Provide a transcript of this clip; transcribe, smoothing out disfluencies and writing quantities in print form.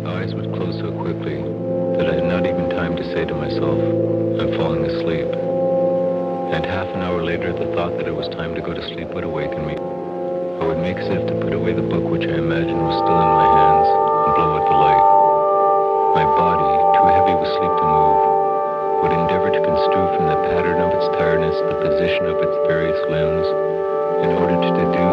eyes would close so quickly that I had not even time to say to myself, I'm falling asleep. And half an hour later, the thought that it was time to go to sleep would awaken me. I would make as if to put away the book which I imagined was still in my hands and blow out the light. My body, too heavy with sleep to move, would endeavor to construe from the pattern of its tiredness the position of its various limbs in order to deduce